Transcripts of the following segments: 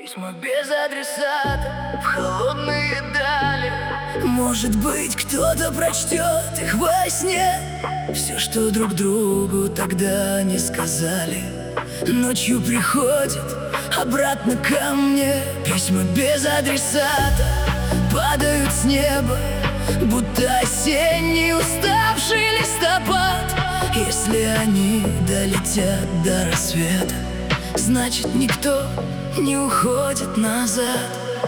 Письма без адресата в холодные дали. Может быть, кто-то прочтет их во сне. Все, что друг другу тогда не сказали, ночью приходит обратно ко мне. Письма без адресата падают с неба, будто осенний уставший листопад. Если они долетят до рассвета, значит, никто не уходит назад.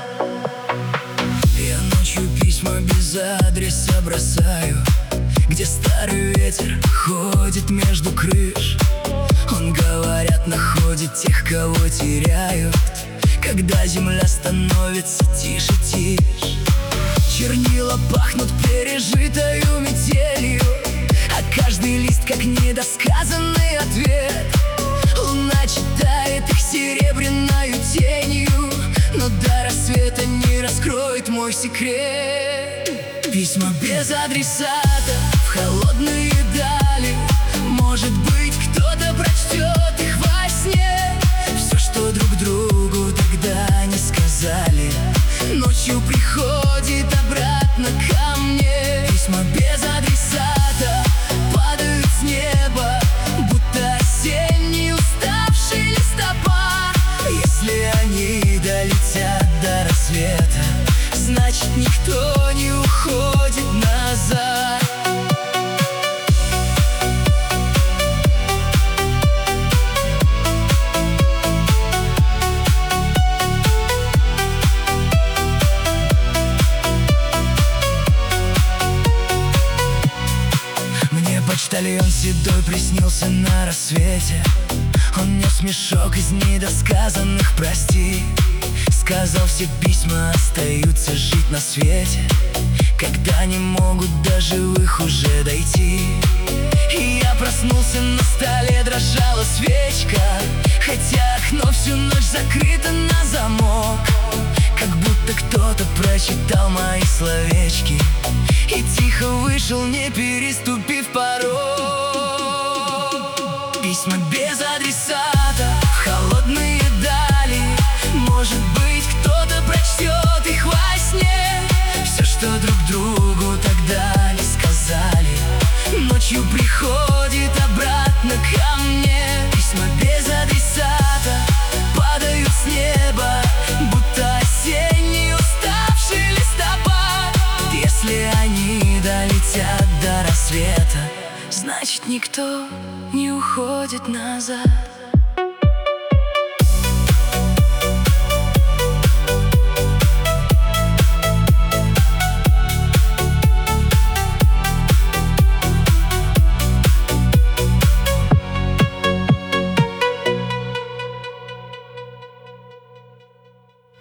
Я ночью письма без адреса бросаю, где старый ветер ходит между крыш. Он, говорят, находит тех, кого теряют, когда земля становится тише-тише. Чернила пахнут пережитою метелью, а каждый лист как недосказанный ответ. Луна читает их серебряною тенью, но до рассвета не раскроет мой секрет. Письма без адресата в холодные дали. Может быть, кто-то прочтет их во сне. Все, что друг другу тогда не сказали, ночью приходит обратно ко мне. Письма без адресата падают с неба, будто осенний уставший листопад. Если они долетят до рассвета, значит, никто не уходит назад. Почтальон седой приснился на рассвете. Он нес мешок из недосказанных «прости». Сказал, все письма остаются жить на свете, когда не могут до живых уже дойти. И я проснулся, на столе дрожала свечка, хотя окно всю ночь закрыто на замок. Как будто кто-то прочитал мои словечки и тихо вышел, не переступив порог. Письма без адресата в холодные дали. Может быть, кто-то прочтет их во сне. Все, что друг другу тогда не сказали, ночью приходит обратно ко мне. Письма без адресата падают с неба, будто осенний уставший листопад. Если они долетят до рассвета, значит, никто не уходит назад.